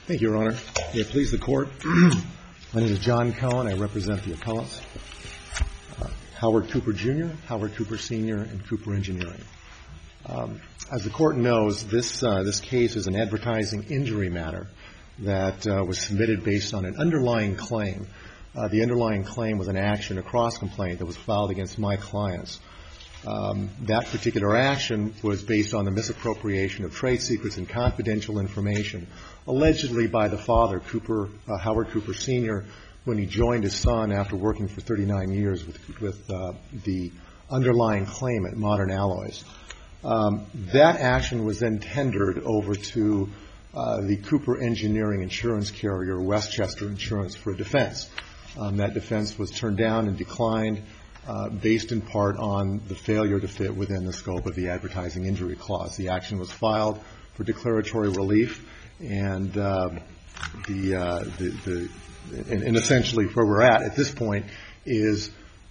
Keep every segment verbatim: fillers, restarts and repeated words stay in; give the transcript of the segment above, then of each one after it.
Thank you, Your Honor. May it please the Court. My name is John Cohen. I represent the appellants, uh, Howard Cooper Junior, Howard Cooper Senior, and Cooper Engineering. Um, as the Court knows, this uh, this case is an advertising injury matter that uh, was submitted based on an underlying claim. Uh, the underlying claim was an action, a cross-complaint that was filed against my clients. Um, that particular action was based on the misappropriation of trade secrets and confidential information, allegedly by the father, Cooper, uh, Howard Cooper Senior, when he joined his son after working for thirty-nine years with, with uh, the underlying claimant, Modern Alloys. Um, that action was then tendered over to uh, the Cooper Engineering insurance carrier, Westchester Insurance, for a defense. Um, that defense was turned down and declined, uh, based in part on the failure to fit within the scope of the advertising injury clause. The action was filed for declaratory relief, and uh, the, uh, the, the and, and essentially where we're at at this point is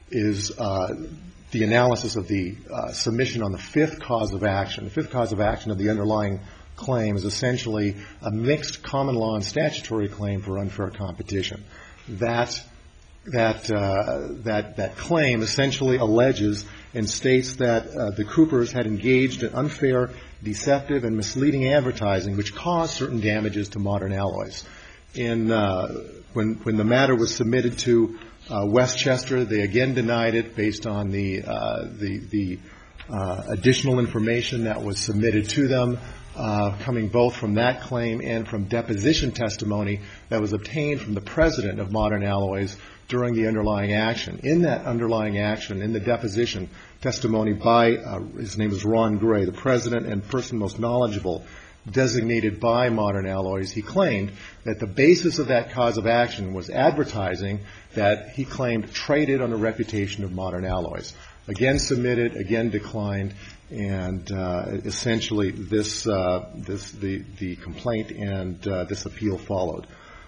is uh, the analysis of the uh, submission on the fifth cause of action. The fifth cause of action of the underlying claim is essentially a mixed common law and statutory claim for unfair competition. That that uh, that that claim essentially alleges and states that uh, the Coopers had engaged in unfair, deceptive, and misleading advertising, which caused certain damages to Modern Alloys. In uh, when when the matter was submitted to uh, Westchester, they again denied it based on the uh, the the uh, additional information that was submitted to them, uh, coming both from that claim and from deposition testimony that was obtained from the president of Modern Alloys during the underlying action. In that underlying action, in the deposition testimony by, uh, his name is Ron Gray, the president and person most knowledgeable designated by Modern Alloys, he claimed that the basis of that cause of action was advertising that he claimed traded on the reputation of Modern Alloys. Again submitted, again declined, and uh, essentially this, uh, this the, the complaint and uh, this appeal followed.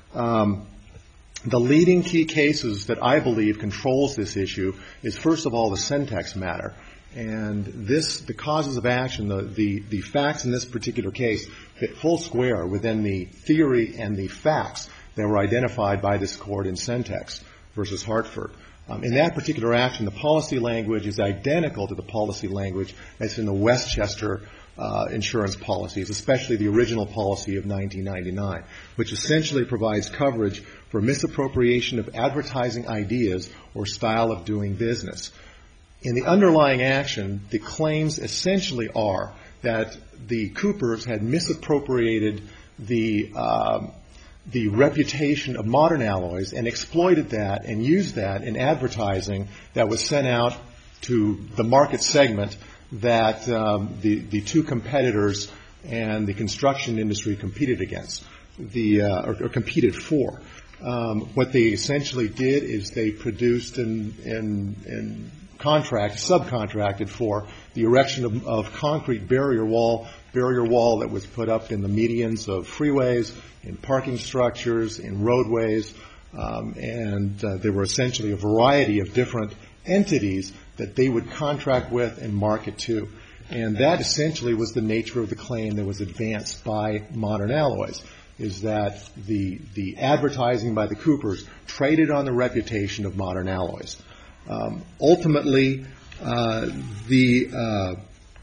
Um, The leading key cases that I believe controls this issue is, first of all, the Centex matter. And this, the causes of action, the, the, the facts in this particular case fit full square within the theory and the facts that were identified by this court in Centex versus Hartford. Um, in that particular action, the policy language is identical to the policy language that's in the Westchester Uh, insurance policies, especially the original policy of nineteen ninety-nine, which essentially provides coverage for misappropriation of advertising ideas or style of doing business. In the underlying action, the claims essentially are that the Coopers had misappropriated the um, the reputation of Modern Alloys and exploited that and used that in advertising that was sent out to the market segment that um, the, the two competitors and the construction industry competed against, the uh, or, or competed for. Um, what they essentially did is they produced and, and, and contract, subcontracted for the erection of, of concrete barrier wall, barrier wall that was put up in the medians of freeways, in parking structures, in roadways, um, and uh, there were essentially a variety of different entities that they would contract with and market to. And that essentially was the nature of the claim that was advanced by Modern Alloys, is that the the advertising by the Coopers traded on the reputation of Modern Alloys. Um, ultimately, uh, the, uh,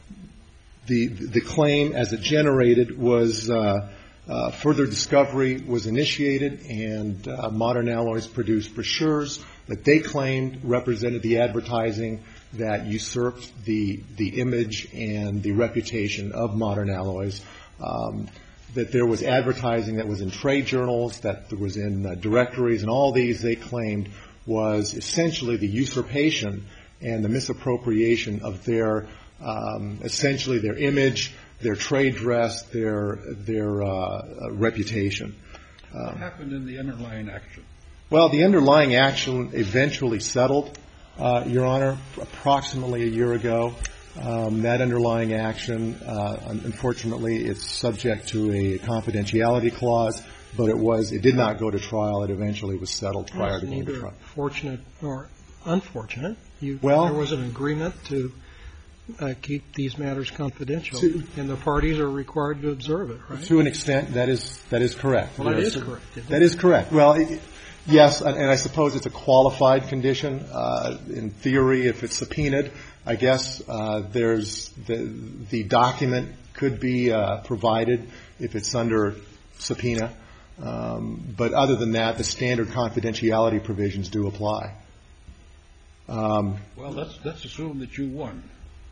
the the claim as it generated was uh, uh, further discovery was initiated, and uh, Modern Alloys produced brochures that they claimed represented the advertising that usurped the the image and the reputation of Modern Alloys, um, that there was advertising that was in trade journals, that there was in uh, directories, and all these they claimed was essentially the usurpation and the misappropriation of their um, essentially their image, their trade dress, their their uh, reputation. Um, what happened in the underlying action? Well, the underlying action eventually settled, uh, Your Honor, approximately a year ago. Um, that underlying action, uh, unfortunately, it's subject to a confidentiality clause, but it was, it did not go to trial. It eventually was settled prior to going to trial. Fortunate or unfortunate. You, well, there was an agreement to uh, keep these matters confidential, To- and the parties are required to observe it, right? To an extent, that is that is correct. Well, that There are is some- correct, isn't That it? is correct. Well, it, yes, and, and I suppose it's a qualified condition. Uh, in theory, if it's subpoenaed, I guess uh, there's the the document could be uh, provided if it's under subpoena. Um, but other than that, the standard confidentiality provisions do apply. Um, Well, let's, let's assume that you won.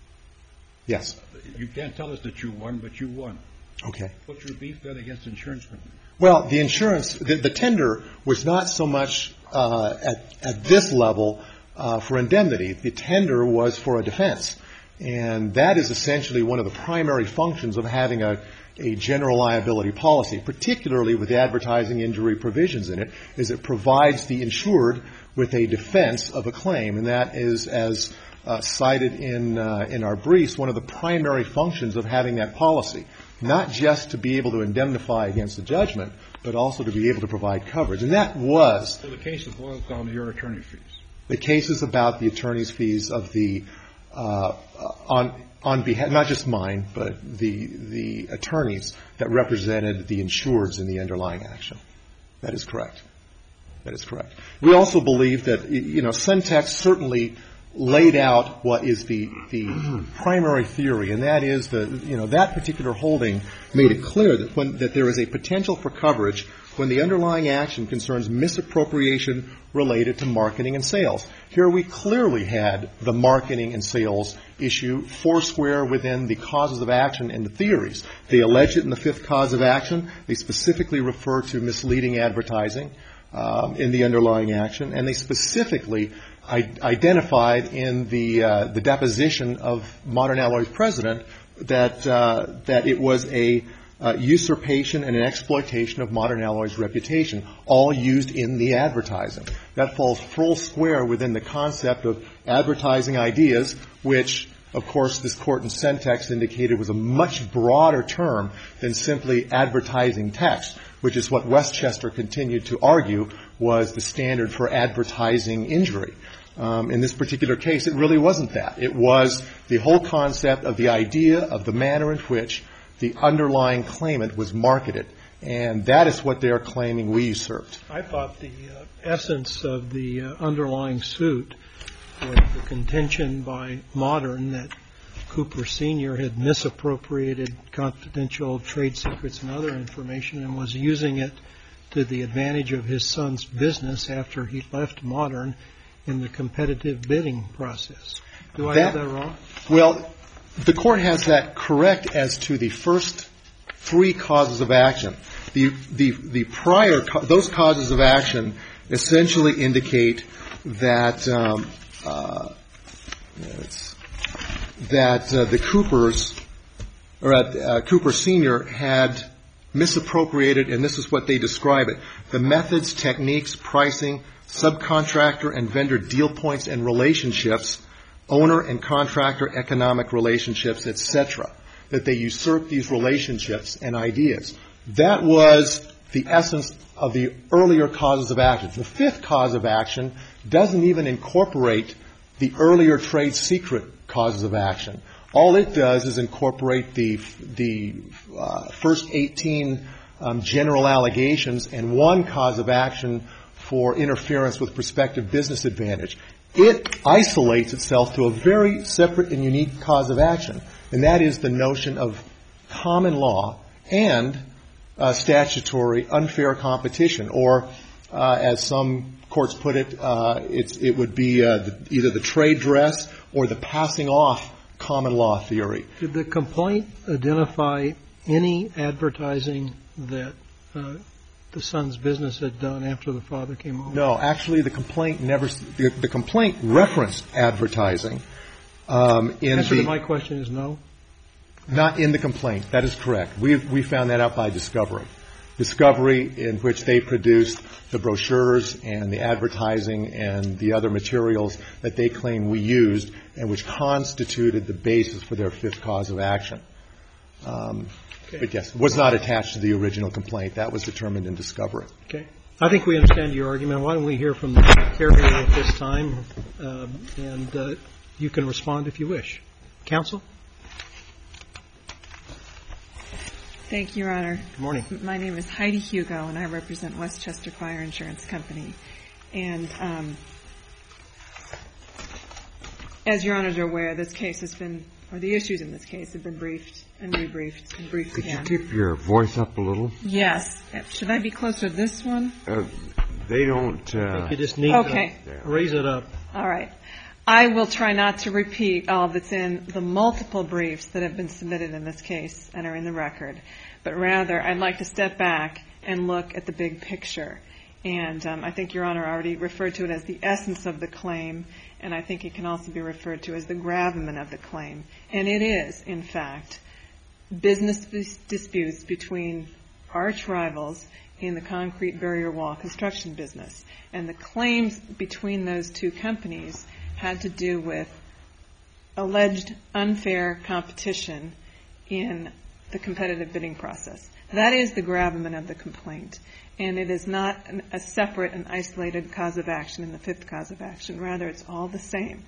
yes. You can't tell us that you won, but you won. Okay. What's your beef then against the insurance company? Well, the insurance, the, the tender was not so much uh, at, at this level uh, for indemnity. The tender was for a defense. And that is essentially one of the primary functions of having a, a general liability policy, particularly with advertising injury provisions in it, is it provides the insured with a defense of a claim. And that is, as uh, cited in, uh, in our briefs, one of the primary functions of having that policy. Not just to be able to indemnify against a judgment, but also to be able to provide coverage. And that was So the case boils down to your attorney fees. the case is about the attorney's fees of the uh, on on behalf, not just mine, but the the attorneys that represented the insureds in the underlying action. That is correct. That is correct. We also believe that, you know, Centex certainly laid out what is the the primary theory, and that is the, you know, that particular holding made it clear that when that there is a potential for coverage when the underlying action concerns misappropriation related to marketing and sales. Here we clearly had the marketing and sales issue foursquare within the causes of action and the theories. They allege it in the fifth cause of action. They specifically refer to misleading advertising um, in the underlying action, and they specifically I- identified in the uh, the deposition of Modern Alloy's president that uh, that it was a uh, usurpation and an exploitation of Modern Alloy's reputation, all used in the advertising. That falls full square within the concept of advertising ideas, which, of course, this court in Centex indicated was a much broader term than simply advertising text, which is what Westchester continued to argue was the standard for advertising injury. Um, in this particular case, it really wasn't that. It was the whole concept of the idea of the manner in which the underlying claimant was marketed. And that is what they're claiming we usurped. I thought the uh, essence of the uh, underlying suit was the contention by Modern that Cooper Senior had misappropriated confidential trade secrets and other information and was using it to the advantage of his son's business after he left Modern in the competitive bidding process. Do I That- have that wrong? Well, the court has that correct as to the first three causes of action. The the the prior co- those causes of action essentially indicate that um, uh, it's, that uh, the Coopers or uh, Cooper Senior had misappropriated, and this is what they describe it: the methods, techniques, pricing, subcontractor and vendor deal points and relationships, owner and contractor economic relationships, et cetera, that they usurped these relationships and ideas. That was the essence of the earlier causes of action. The fifth cause of action doesn't even incorporate the earlier trade secret causes of action. All it does is incorporate the the uh, first eighteen um, general allegations and one cause of action for interference with prospective business advantage. It isolates itself to a very separate and unique cause of action, and that is the notion of common law and uh, statutory unfair competition, or uh, as some courts put it, uh, it's, it would be uh, the, either the trade dress or the passing off common law theory. Did the complaint identify any advertising that uh, the son's business had done after the father came over? No, actually, the complaint never. The, the complaint referenced advertising. Um, in Answer the, to my question is no. Not in the complaint. That is correct. We we found that out by discovery. Discovery in which they produced the brochures and the advertising and the other materials that they claim we used and which constituted the basis for their fifth cause of action. Um, Okay. But yes, was not attached to the original complaint. That was determined in discovery. Okay. I think we understand your argument. Why don't we hear from the carrier at this time, um, and uh, you can respond if you wish. Counsel? Thank you, Your Honor. Good morning. My name is Heidi Hugo, and I represent Westchester Fire Insurance Company. And um, as Your Honors are aware, this case has been, or the issues in this case have been briefed and rebriefed and briefed Could again. you keep your voice up a little? Yes. Should I be closer to this one? Uh, they don't. Uh, You just need Okay. to raise it up. All right. I will try not to repeat all that's in the multiple briefs that have been submitted in this case and are in the record, but rather I'd like to step back and look at the big picture. And um, I think Your Honor already referred to it as the essence of the claim, and I think it can also be referred to as the gravamen of the claim. And it is, in fact, business disputes between arch rivals in the concrete barrier wall construction business. And the claims between those two companies had to do with alleged unfair competition in the competitive bidding process. That is the gravamen of the complaint. And it is not an, a separate and isolated cause of action in the fifth cause of action. Rather, it's all the same.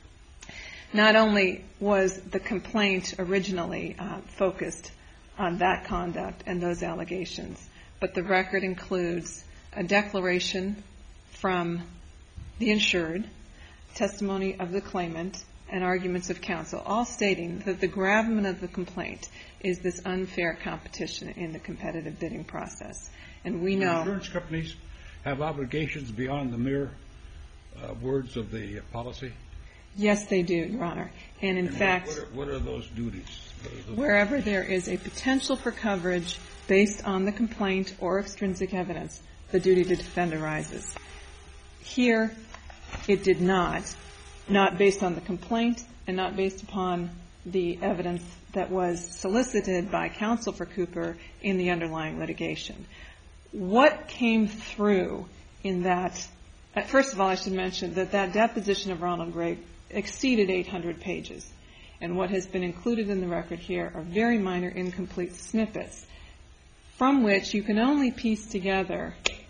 Not only was the complaint originally uh, focused on that conduct and those allegations, but the record includes a declaration from the insured, testimony of the claimant, and arguments of counsel, all stating that the gravamen of the complaint is this unfair competition in the competitive bidding process. And we know... Insurance companies have obligations beyond the mere uh, words of the policy? Yes, they do, Your Honor. And in and fact... What are, what are those duties? What are those wherever there is a potential for coverage based on the complaint or extrinsic evidence, the duty to defend arises. Here, it did not, not based on the complaint and not based upon the evidence that was solicited by counsel for Cooper in the underlying litigation. What came through in that, first of all, I should mention that that deposition of Ronald Gray exceeded eight hundred pages. And what has been included in the record here are very minor, incomplete snippets from which you can only piece together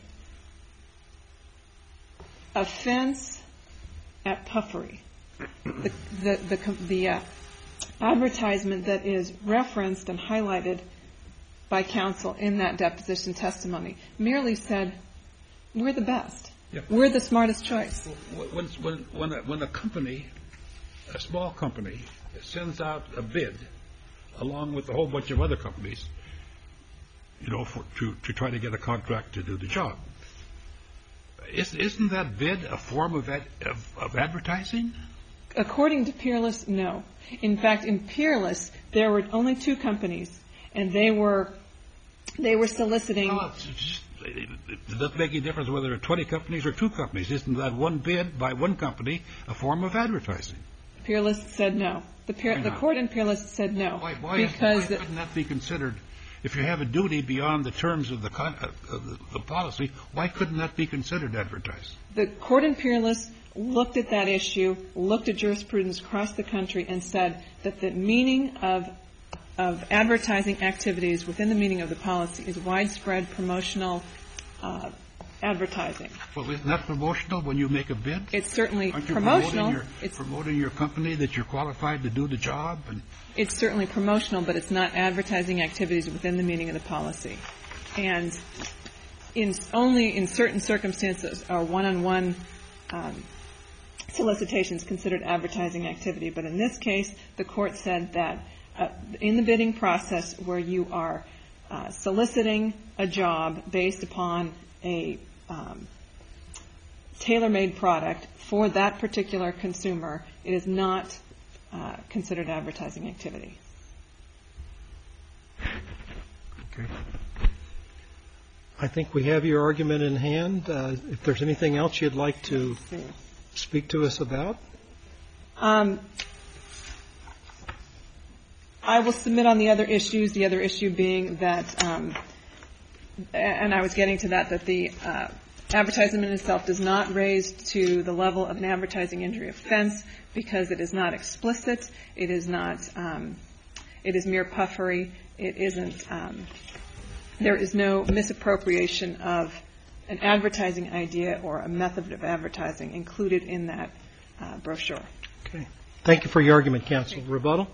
offense at puffery. The, the, the, the uh, advertisement that is referenced and highlighted by counsel in that deposition testimony merely said, we're the best. Yeah. We're the smartest choice. When, when, when, a, when a company, a small company, sends out a bid along with a whole bunch of other companies, you know, for, to, to try to get a contract to do the job, Is, isn't that bid a form of, ad, of, of advertising? According to Peerless, no. In fact, in Peerless, there were only two companies, and they were they were soliciting. Well, it's just, it doesn't make any difference whether there are twenty companies or two companies. Isn't that one bid by one company a form of advertising? Peerless said no. The, Peer, the court in Peerless said no. Why, why, because is, why couldn't that be considered? If you have a duty beyond the terms of the, con, uh, the, the policy, why couldn't that be considered advertising? The court in Peerless looked at that issue, looked at jurisprudence across the country, and said that the meaning of of advertising activities within the meaning of the policy is widespread promotional uh, advertising. Well, isn't that promotional when you make a bid? It's certainly Aren't you promotional. Promoting your, it's promoting your company that you're qualified to do the job? And It's certainly promotional, but it's not advertising activities within the meaning of the policy. And in only in certain circumstances are one-on-one um, solicitations considered advertising activity. But in this case, the court said that uh, in the bidding process where you are uh, soliciting a job based upon a um, tailor-made product for that particular consumer, it is not Uh, considered advertising activity. okay. I think we have your argument in hand. Uh, if there's anything else you'd like to speak to us about? Um, I will submit on the other issues, the other issue being that, um, and I was getting to that, that the uh, advertisement itself does not raise to the level of an advertising injury offense because it is not explicit, it is not, um, it is mere puffery, it isn't, um, there is no misappropriation of an advertising idea or a method of advertising included in that uh, brochure. Okay. Thank you for your argument, counsel. Rebuttal?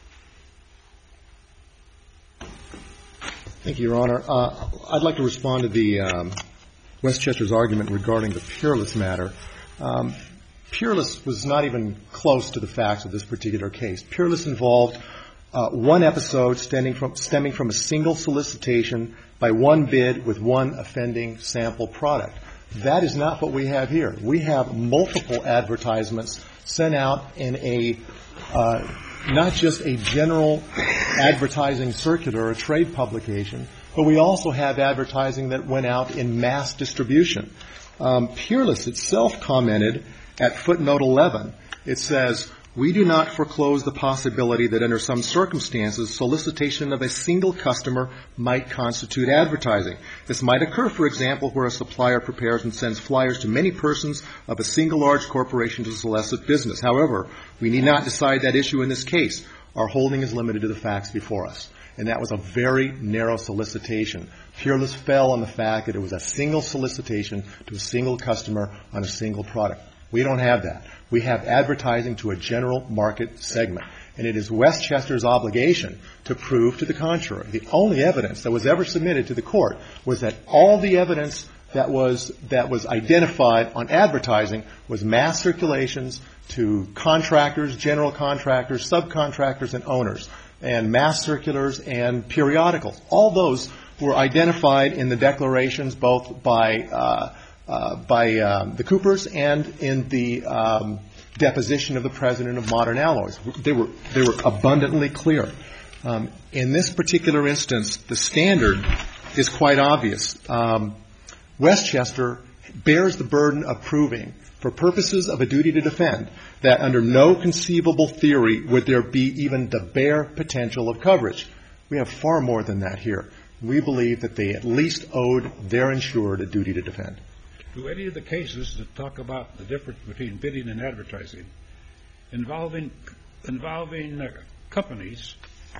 Thank you, Your Honor. Uh, I'd like to respond to the um, Westchester's argument regarding the Peerless matter. Um, Peerless was not even close to the facts of this particular case. Peerless involved uh, one episode stemming from, stemming from a single solicitation by one bid with one offending sample product. That is not what we have here. We have multiple advertisements sent out in a uh, not just a general advertising circular or a trade publication, but we also have advertising that went out in mass distribution. Um, Peerless itself commented at footnote eleven. It says, "We do not foreclose the possibility that under some circumstances, solicitation of a single customer might constitute advertising. This might occur, for example, where a supplier prepares and sends flyers to many persons of a single large corporation to solicit business. However, we need not decide that issue in this case. Our holding is limited to the facts before us." And that was a very narrow solicitation. Peerless fell on the fact that it was a single solicitation to a single customer on a single product. We don't have that. We have advertising to a general market segment. And it is Westchester's obligation to prove to the contrary. The only evidence that was ever submitted to the court was that all the evidence that was that was identified on advertising was mass circulations to contractors, general contractors, subcontractors, and owners, and mass circulars and periodicals. All those were identified in the declarations both by uh, uh, by um, the Coopers and in the um, deposition of the president of Modern Alloys. They were they were abundantly clear. Um, in this particular instance, the standard is quite obvious. Um, Westchester bears the burden of proving, for purposes of a duty to defend, that under no conceivable theory would there be even the bare potential of coverage. We have far more than that here. We believe that they at least owed their insured a duty to defend. Do any of the cases that talk about the difference between bidding and advertising involving involving uh, companies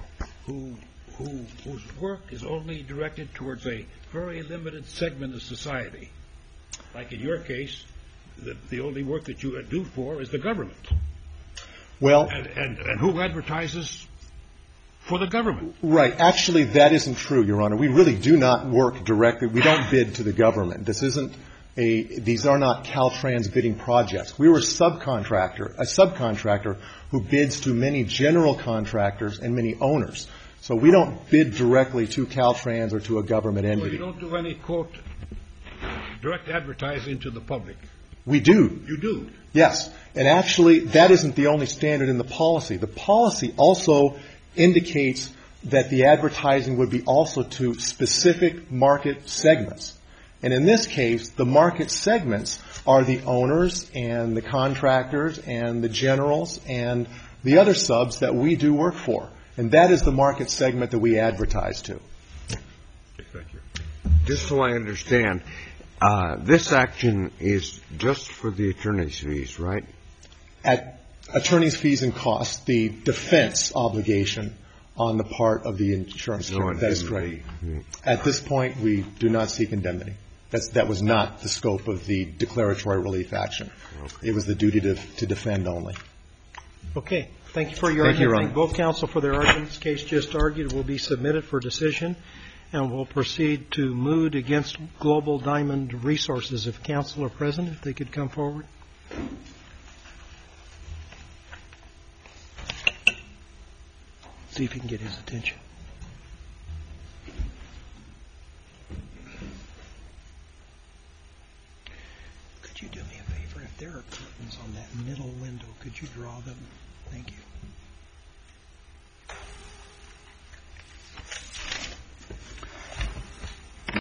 who who whose work is only directed towards a very limited segment of society? Like in your case, the, the only work that you do for is the government. Well, and, and, and who advertises for the government? Right. Actually, that isn't true, Your Honor. We really do not work directly. We don't bid to the government. This isn't a, these are not Caltrans bidding projects. We were a subcontractor, a subcontractor who bids to many general contractors and many owners. So we don't bid directly to Caltrans or to a government entity. Well, you don't do any, quote, direct advertising to the public. We do. You do? Yes. And actually, that isn't the only standard in the policy. The policy also indicates that the advertising would be also to specific market segments. And in this case, the market segments are the owners and the contractors and the generals and the other subs that we do work for. And that is the market segment that we advertise to. Thank you. Just so I understand, uh, this action is just for the attorney's fees, right? At attorney's fees and costs, the defense obligation on the part of the insurance No, carrier. That is correct. At this point, we do not seek indemnity. That's, that was not the scope of the declaratory relief action. Okay. It was the duty to, to defend only. Okay. Thank you for your Thank you, argument. Your Honor. Thank both counsel for their arguments. This case just argued will be submitted for decision, and we'll proceed to Mood against Global Diamond Resources. If counsel are present, if they could come forward. See if you can get his attention. Could you do me a favor? If there are curtains on that middle window, could you draw them? Thank you.